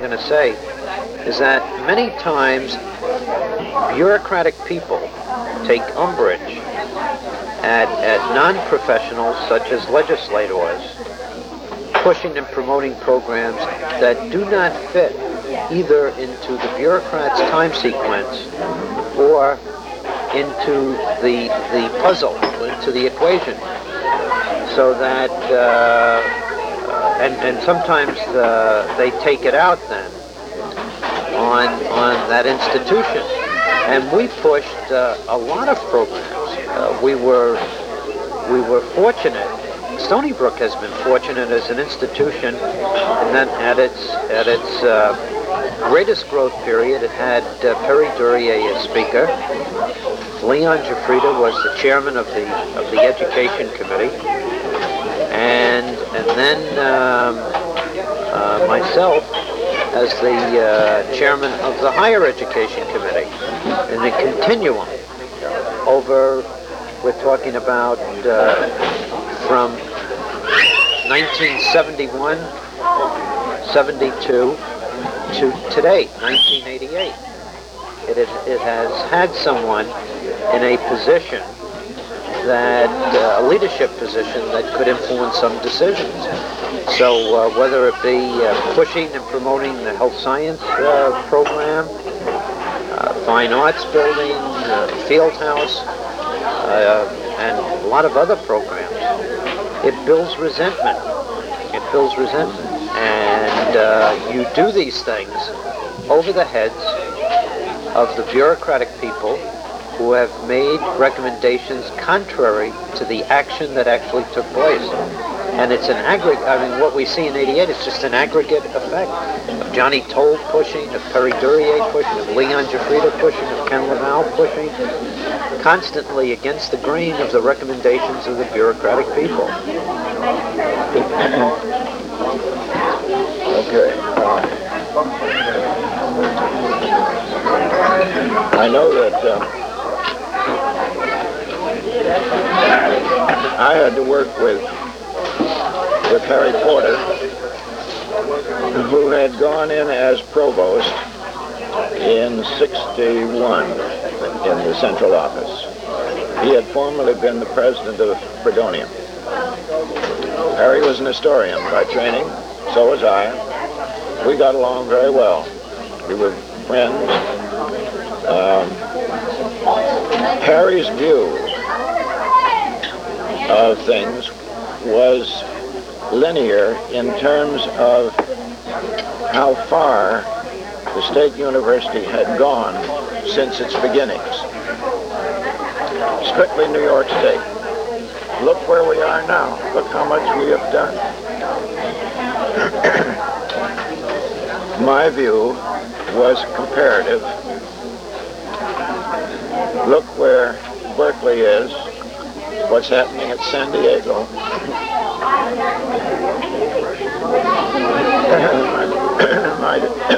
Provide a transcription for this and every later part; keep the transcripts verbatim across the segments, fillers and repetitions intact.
going to say is that many times bureaucratic people take umbrage at, at non-professionals such as legislators pushing and promoting programs that do not fit either into the bureaucrat's time sequence or into the the puzzle, into the equation, so that uh, and and sometimes uh, they take it out then on on that institution. And we pushed uh, a lot of programs. Uh, we were we were fortunate. Stony Brook has been fortunate as an institution, and then at its at its uh, greatest growth period, it had uh, Perry Duryea as speaker. Leon Giuffrida was the chairman of the of the Education Committee, and and then um, uh, myself as the uh, chairman of the Higher Education Committee, and the continuum over. We're talking about uh, from nineteen seventy-one, seventy-two to today, nineteen eighty-eight. It, is, it has had someone in a position that, uh, a leadership position that could influence some decisions. So uh, whether it be uh, pushing and promoting the health science uh, program, uh, fine arts building, uh, field house, uh, and a lot of other programs, it builds resentment. It builds resentment. And uh, you do these things over the heads of the bureaucratic people who have made recommendations contrary to the action that actually took place. And it's an aggregate, I mean, what we see in eighty-eight, it's just an aggregate effect of Johnny Toll pushing, of Perry Duryea pushing, of Leon Giuffrida pushing, of Ken Laval pushing, constantly against the grain of the recommendations of the bureaucratic people. Okay. Uh, I know that uh, I had to work with with Harry Porter, who had gone in as provost in sixty-one in the central office. He had formerly been the president of Fredonia. Harry was an historian by training, so was I. We got along very well. We were friends. Um, Harry's view of things was linear in terms of how far the state university had gone since its beginnings. Strictly New York State. Look where we are now. Look how much we have done. My view was comparative. Look where Berkeley is, what's happening at San Diego. my,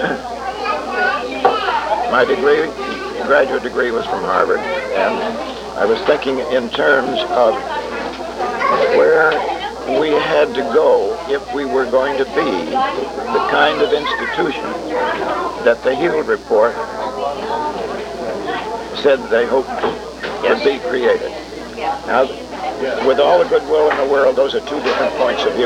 my degree, graduate degree was from Harvard, and I was thinking in terms of where we had to go if we were going to be the kind of institution that the Heald Report said they hoped would be created. Now, with all the goodwill in the world, those are two different points of view.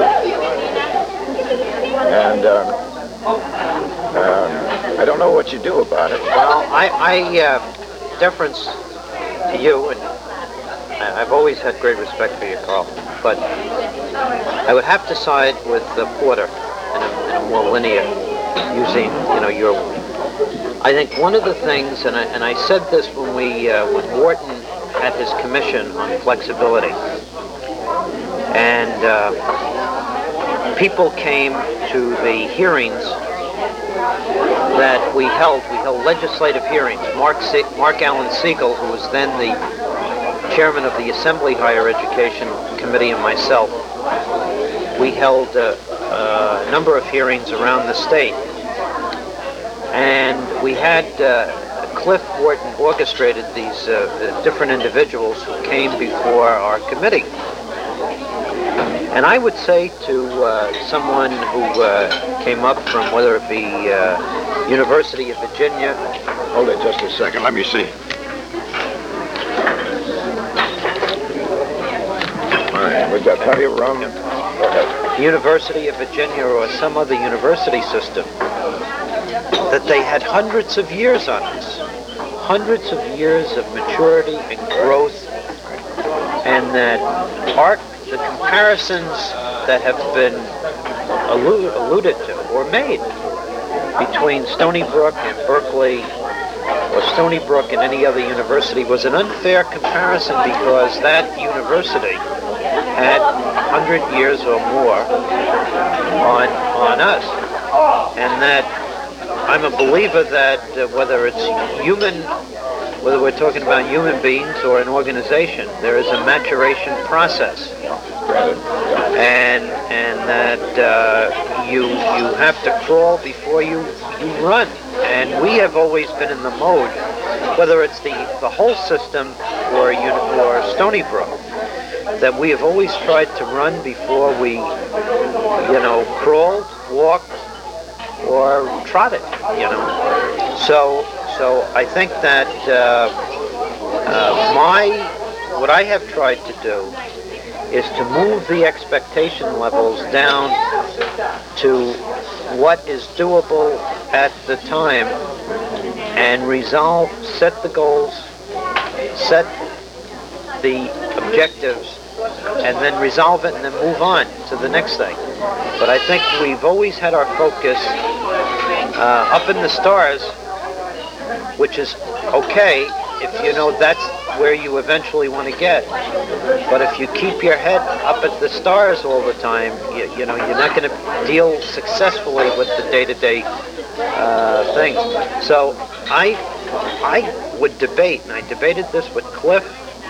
And um, um, I don't know what you do about it. Well, I, I uh, deference to you, and I've always had great respect for you, Carl, but I would have to side with uh, Porter in a, in a more linear, using, you know, your... I think one of the things, and I, and I said this when we, uh, when Wharton had his commission on flexibility, and uh, people came to the hearings that we held. We held legislative hearings. Mark, Se- Mark Allen Siegel, who was then the chairman of the Assembly Higher Education Committee, and myself, we held uh, uh, a number of hearings around the state. And we had uh, Cliff Wharton orchestrated these uh, different individuals who came before our committee. And I would say to uh, someone who uh, came up from, whether it be uh, University of Virginia. Hold it just a second. Let me see. All right, we've got plenty of room. Go ahead. University of Virginia or some other university system, that they had hundreds of years on us. Hundreds of years of maturity and growth, and that our, the comparisons that have been allu- alluded to or made between Stony Brook and Berkeley, or Stony Brook and any other university, was an unfair comparison because that university had one hundred years or more on on us, and that I'm a believer that uh, whether it's human, whether we're talking about human beings or an organization, there is a maturation process, and and that uh, you you have to crawl before you you run, and we have always been in the mode, whether it's the the whole system or uni- or Stony Brook, that we have always tried to run before we, you know, crawled, walked, or trotted, you know. So, so I think that uh, uh, my, what I have tried to do is to move the expectation levels down to what is doable at the time, and resolve, set the goals, set the objectives, and then resolve it and then move on to the next thing. But I think we've always had our focus uh, up in the stars, which is okay if you know that's where you eventually want to get. But if you keep your head up at the stars all the time, you, you know, you're not going to deal successfully with the day-to-day uh, things. So I, I would debate, and I debated this with Cliff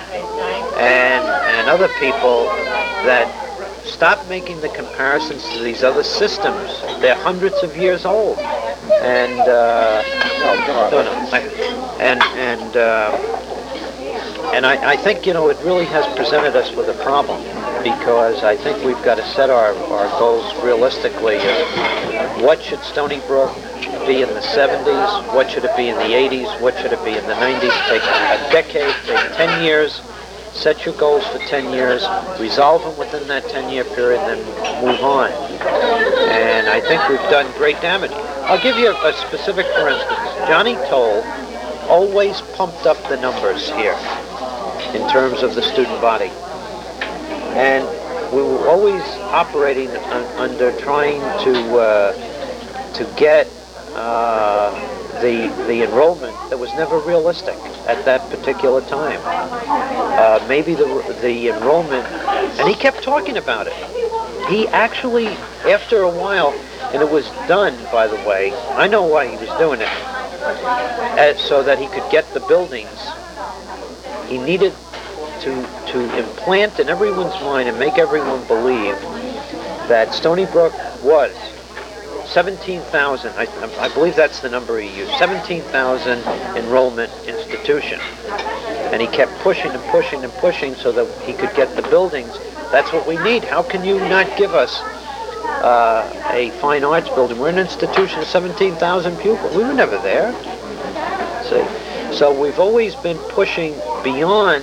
and and other people, that stop making the comparisons to these other systems. They're hundreds of years old, and uh, no, no, no, I, and and uh, and I, I think, you know, it really has presented us with a problem, because I think we've got to set our, our goals realistically. What should Stony Brook be in the seventies? What should it be in the eighties? What should it be in the nineties? Take a decade, take ten years. Set your goals for ten years, resolve them within that ten-year period, and then move on. And I think we've done great damage. I'll give you a, a specific, for instance. Johnny Toll always pumped up the numbers here in terms of the student body. And we were always operating un, under trying to uh, to get uh, the the enrollment that was never realistic at that particular time. Uh, maybe the the enrollment, and he kept talking about it. He actually, after a while, and it was done, by the way, I know why he was doing it, uh, so that he could get the buildings. He needed to to implant in everyone's mind and make everyone believe that Stony Brook was seventeen thousand, I, I believe that's the number he used, seventeen thousand enrollment institution. And he kept pushing and pushing and pushing so that he could get the buildings. That's what we need. How can you not give us uh, a fine arts building? We're an institution of seventeen thousand pupils. We were never there. See? So we've always been pushing beyond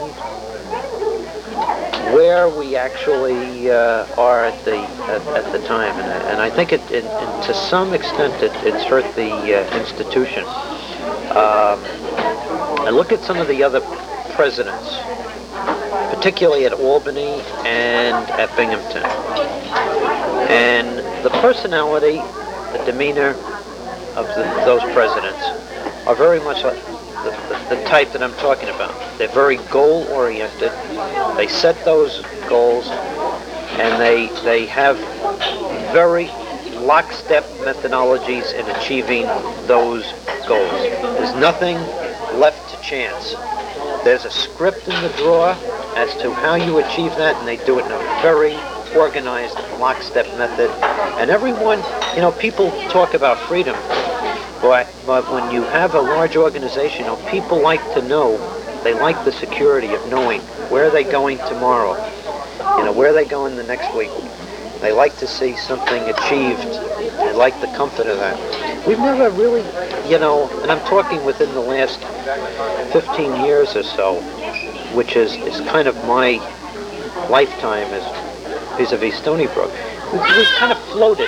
where we actually uh, are at the at, at the time, and, and I think it, it, it to some extent it, it's hurt the uh, institution. Um, I look at some of the other presidents, particularly at Albany and at Binghamton, and the personality, the demeanor of the, those presidents are very much like The, the, the type that I'm talking about. They're very goal-oriented. They set those goals, and they they have very lockstep methodologies in achieving those goals. There's nothing left to chance. There's a script in the drawer as to how you achieve that, and they do it in a very organized lockstep method. And everyone, you know, people talk about freedom. But, but when you have a large organization, you know, people like to know, they like the security of knowing where are they going tomorrow, you know, where are they going the next week. They like to see something achieved. They like the comfort of that. We've never really, you know, and I'm talking within the last fifteen years or so, which is, is kind of my lifetime as vis-a-vis Stony Brook. We've, we've kind of floated.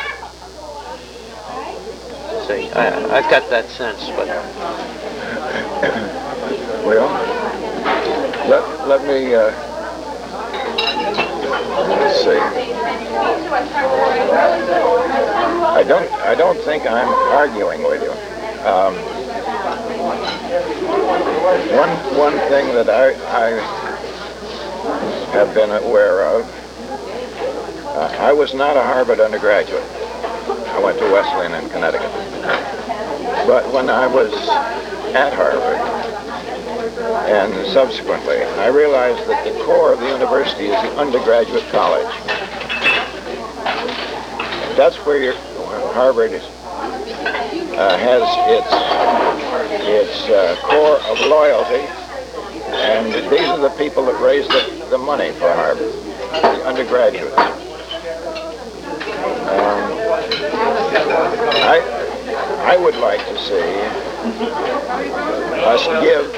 See, I, I've got that sense, but... Well, let, let me, uh, let's see. I don't, I don't think I'm arguing with you. Um, one, one thing that I, I have been aware of, uh, I was not a Harvard undergraduate. I went to Wesleyan in Connecticut. But when I was at Harvard, and subsequently, I realized that the core of the university is the undergraduate college. That's where your, Harvard is, uh, has its, its uh, core of loyalty, and these are the people that raise the, the money for Harvard, the undergraduates. Um, I, I would like to see us give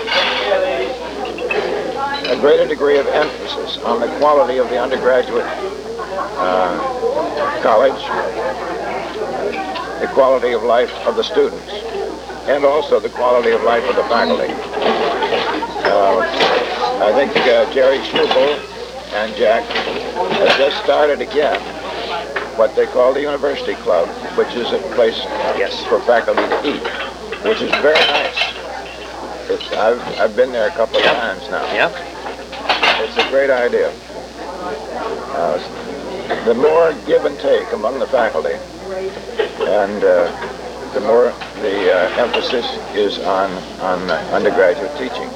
a greater degree of emphasis on the quality of the undergraduate uh, college, the quality of life of the students, and also the quality of life of the faculty. Uh, I think uh, Jerry Schubel and Jack have just started again what they call the University Club, which is a place yes. for faculty to eat, which is very nice. It's, I've, I've been there a couple of yep. times now. Yep. It's a great idea. Uh, the more give and take among the faculty, and uh, the more the uh, emphasis is on, on uh, undergraduate teaching.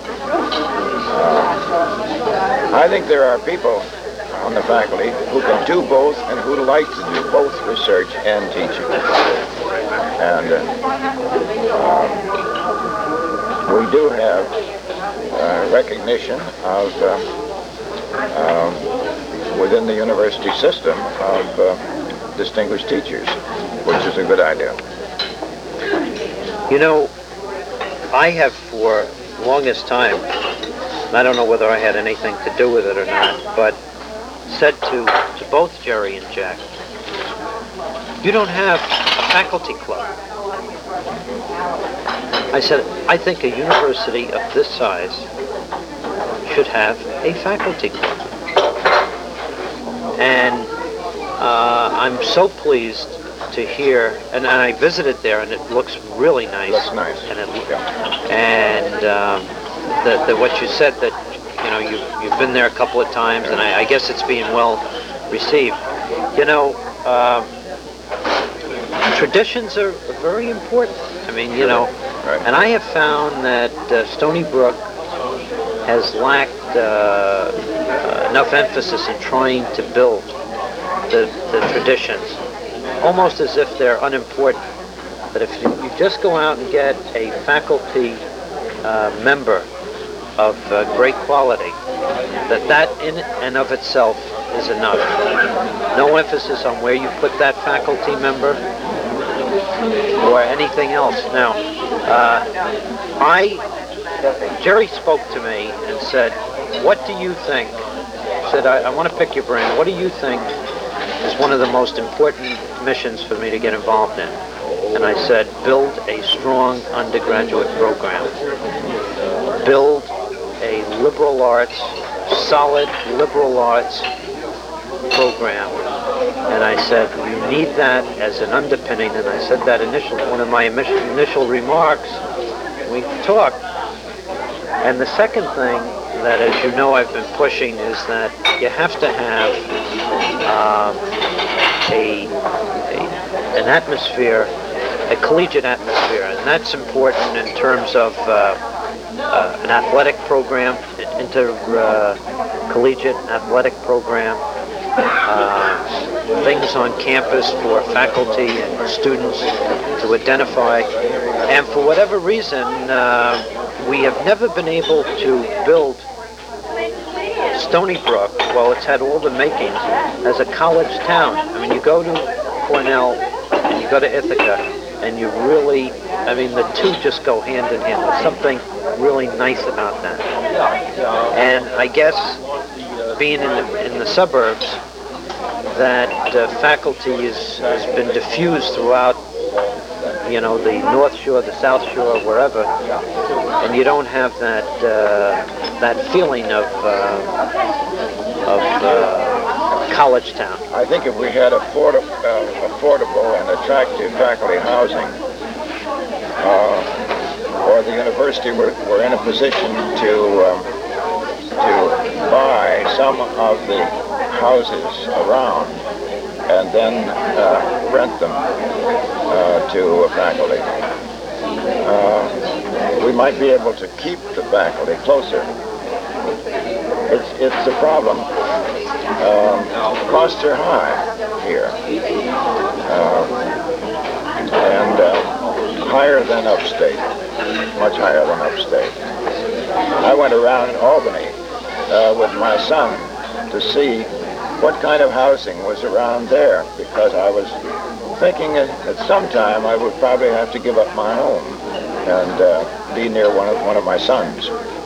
Uh, I think there are people on the faculty who can do both and who like to do both research and teaching. And uh, um, we do have uh, recognition of, uh, um, within the university system, of uh, distinguished teachers, which is a good idea. You know, I have for the longest time, and I don't know whether I had anything to do with it or not, but said to, to both Jerry and Jack, you don't have a faculty club. I said, I think a university of this size should have a faculty club. And uh, I'm so pleased to hear, and, and I visited there, and it looks really nice. Looks nice. And, it, and um, the, the, what you said, that you know, you've, you've been there a couple of times, and I, I guess it's being well received. You know, uh, traditions are very important. I mean, you know, right. And I have found that uh, Stony Brook has lacked uh, uh, enough emphasis in trying to build the, the traditions, almost as if they're unimportant. That if you, you just go out and get a faculty uh, member of uh, great quality, that that in and of itself is enough. No emphasis on where you put that faculty member or anything else. Now, uh, I, Jerry spoke to me and said, what do you think? He said, I, I want to pick your brain. What do you think is one of the most important missions for me to get involved in? And I said, build a strong undergraduate program. Build a liberal arts, solid liberal arts program. And I said, you need that as an underpinning. And I said that initially, one of my initial remarks, we talked. And the second thing that, as you know, I've been pushing is that you have to have uh, a, a an atmosphere, a collegiate atmosphere. And that's important in terms of uh, Uh, an athletic program, an intercollegiate uh, athletic program, uh, things on campus for faculty and students to identify. And for whatever reason, uh, we have never been able to build Stony Brook, well, it's had all the makings as a college town. I mean, you go to Cornell and you go to Ithaca, and you really, I mean, the two just go hand in hand. There's something really nice about that. And I guess being in the, in the suburbs, that uh, faculty is, has been diffused throughout, you know, the North Shore, the South Shore, wherever, and you don't have that uh, that feeling of uh, of uh, college town. I think if we had afford- uh, affordable and attractive faculty housing, uh, or the university were, were in a position to um, to buy some of the houses around and then uh, rent them uh, to faculty, uh, we might be able to keep the faculty closer. It's, it's a problem. Um, costs are high here, uh, and uh, higher than upstate, much higher than upstate. I went around in Albany uh, with my son to see what kind of housing was around there, because I was thinking that at some time I would probably have to give up my home and uh, be near one of one of my sons.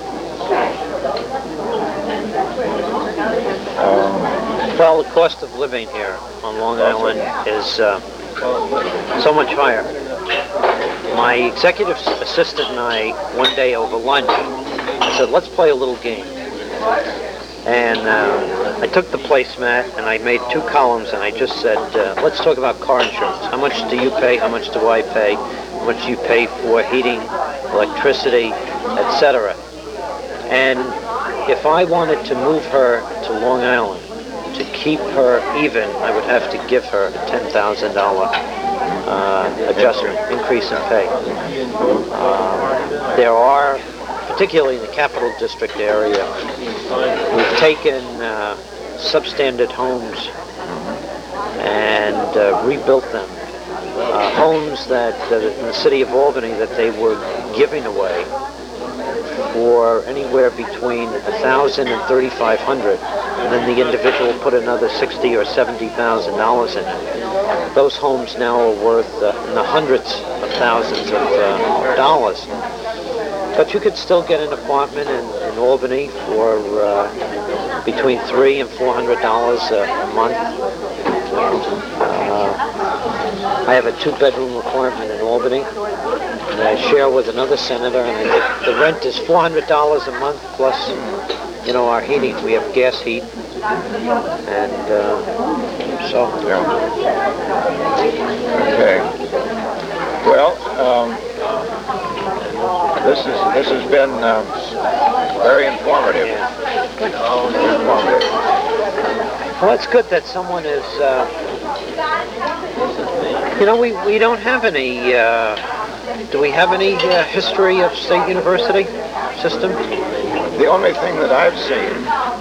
Um, well, the cost of living here on Long Island is uh, so much higher. My executive assistant and I, one day over lunch, I said, let's play a little game. And uh, I took the placemat and I made two columns and I just said, uh, let's talk about car insurance. How much do you pay? How much do I pay? How much do you pay for heating, electricity, et cetera. And if I wanted to move her to Long Island, to keep her even, I would have to give her a ten thousand dollars uh, adjustment, increase in pay. Uh, there are, particularly in the Capital District area, we've taken uh, substandard homes and uh, rebuilt them. Uh, homes that, uh, in the city of Albany, that they were giving away for anywhere between a thousand and thirty-five hundred, and then the individual put another sixty or seventy thousand dollars in it. Those homes now are worth uh, in the hundreds of thousands of uh, dollars. But you could still get an apartment in, in Albany for uh, between three and four hundred dollars a month. Uh, I have a two-bedroom apartment in Albany, and I share with another senator, and I think the rent is four hundred dollars a month plus, you know, our heating. We have gas heat, and uh, so. Yeah. Okay. Well, um, this is this has been uh, very informative. Yeah. Good. Informative. Well, it's good that someone is. Uh, you know, we we don't have any. Uh, do we have any uh, history of State University system? The only thing that I've seen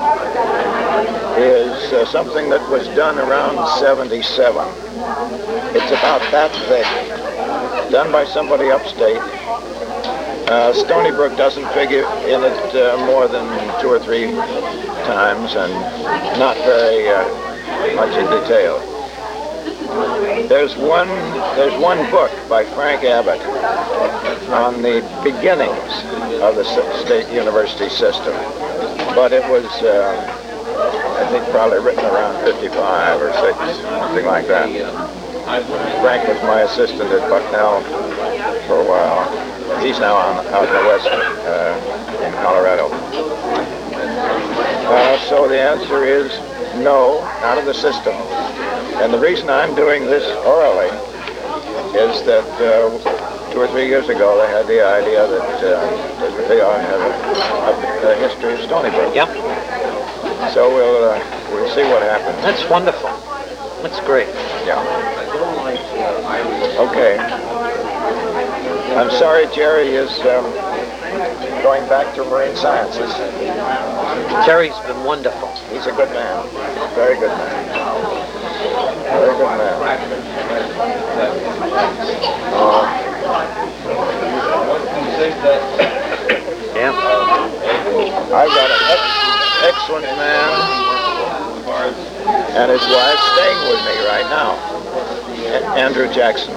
is uh, something that was done around seventy-seven. It's about that thick, done by somebody upstate. Uh, Stony Brook doesn't figure in it uh, more than two or three times, and not very uh, much in detail. There's one, there's one book by Frank Abbott on the beginnings of the State University system, but it was, uh, I think, probably written around fifty-five or six, something like that. Frank was my assistant at Bucknell for a while. He's now on, out in the west, uh, in Colorado. Uh, so the answer is no, out of the system. And the reason I'm doing this orally is that uh, two or three years ago they had the idea that uh, they ought to have a, a, a history of Stony Brook. Yep. So we'll uh, we'll see what happens. That's wonderful. That's great. Yeah. Okay. I'm sorry Jerry is um, going back to marine sciences. Jerry's been wonderful. He's a good man. Very good man. Very good man. Uh, Yeah. I've got an ex- excellent man and his wife staying with me right now, A- Andrew Jackson.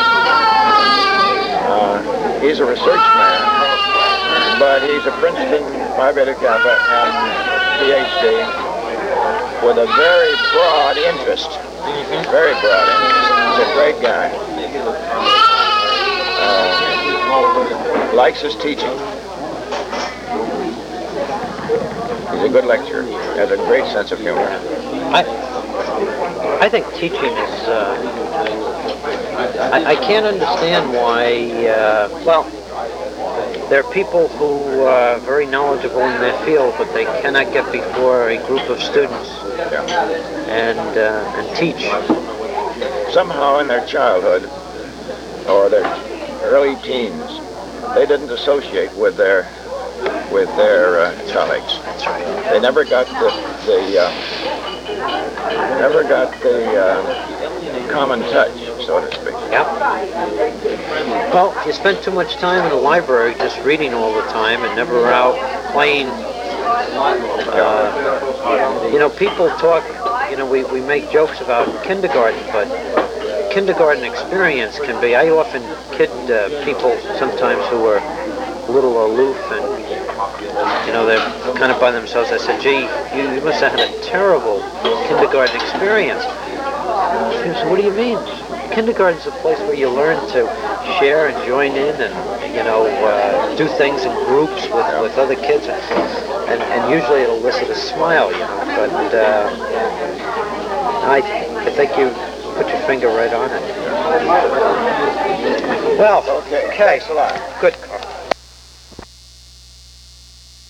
Uh, he's a research man, but he's a Princeton Phi Beta Kappa and P H D with a very broad interest. Mm-hmm. Very broad interest. He's a great guy. Uh, likes his teaching. He's a good lecturer. Has a great sense of humor. I, I think teaching is, uh, I, I can't understand why, uh, well, there are people who are very knowledgeable in their field, but they cannot get before a group of students Yeah. and, uh, and teach. Somehow in their childhood or their early teens, they didn't associate with their with their uh, colleagues. That's right. They never got the the uh, never got the uh, common touch, so to speak. Yep. Well, you spend too much time in the library just reading all the time and never out playing. Uh, you know, people talk, you know, we, we make jokes about kindergarten, but kindergarten experience can be, I often kid uh, people sometimes who are a little aloof and, you know, they're kind of by themselves. I said, gee, you, you must have had a terrible kindergarten experience. He said, what do you mean? Kindergarten's a place where you learn to share and join in and, you know, uh, do things in groups with, with other kids. And, and usually it'll elicit a smile, you know. But uh, I, I think you put your finger right on it. Well, Okay. okay. Thanks a lot. Good.